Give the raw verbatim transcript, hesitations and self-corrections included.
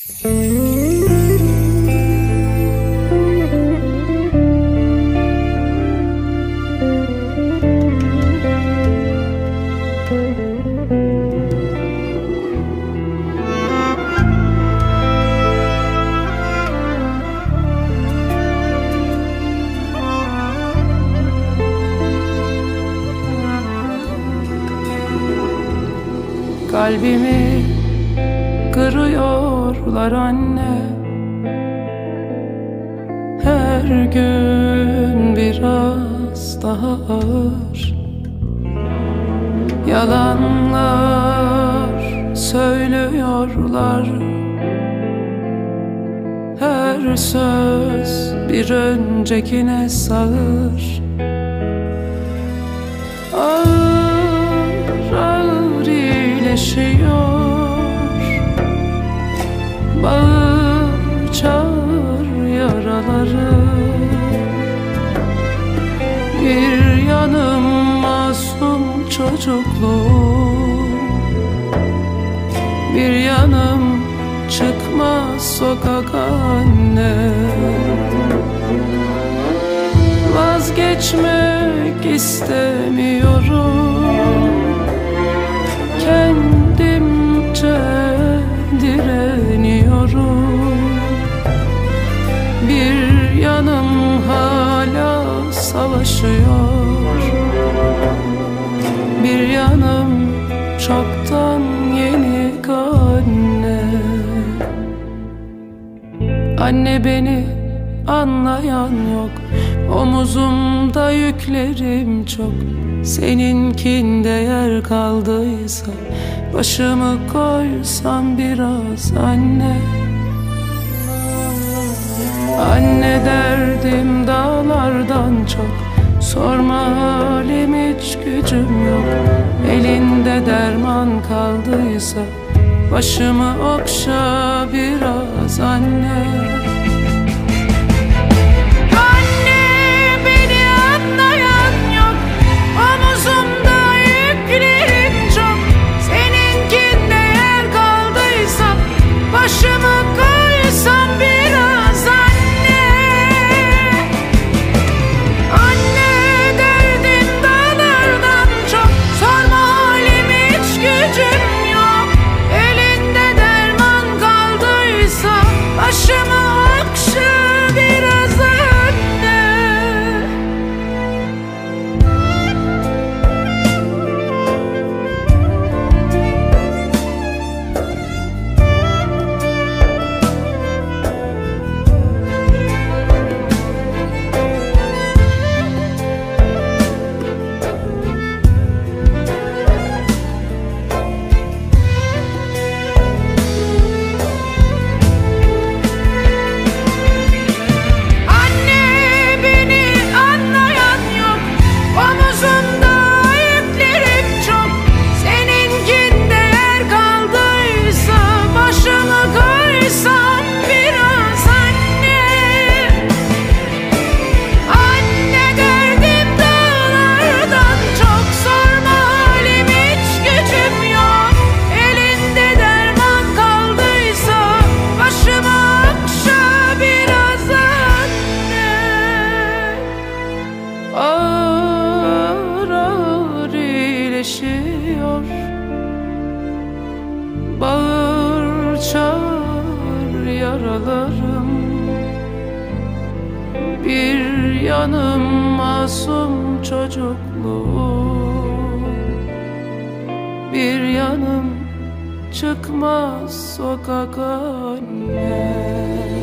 Kalbimi kırıyorlar anne, her gün biraz daha ağır. Yalanlar söylüyorlar, her söz bir öncekine sağır. Ağır ağır iyileşiyor, bağır çağır yaraları. Bir yanım masum çocukluğum, bir yanım çıkmaz sokak anne. Vazgeçmek istemiyorum, kendimce direniyorum. Bir yanım hala savaşıyor, bir yanım çoktan yenik anne. Anne beni anlayan yok, omuzumda yüklerim çok. Seninkinde yer kaldıysa başımı koysam biraz anne. Anne derdim dağlardan çok, sorma halim hiç gücüm yok. Elinde derman kaldıysa başımı okşa biraz anne. Başımı koysam biraz anne. Anne derdim dağlardan çok, sorma halim hiç gücüm yok. Elinde derman kaldıysa başımı okşa biraz anne. Ağır ağır iyileşiyor, bağır çağır yaralarım. Bir yanım masum çocukluğum, bir yanım çıkmaz sokak anne.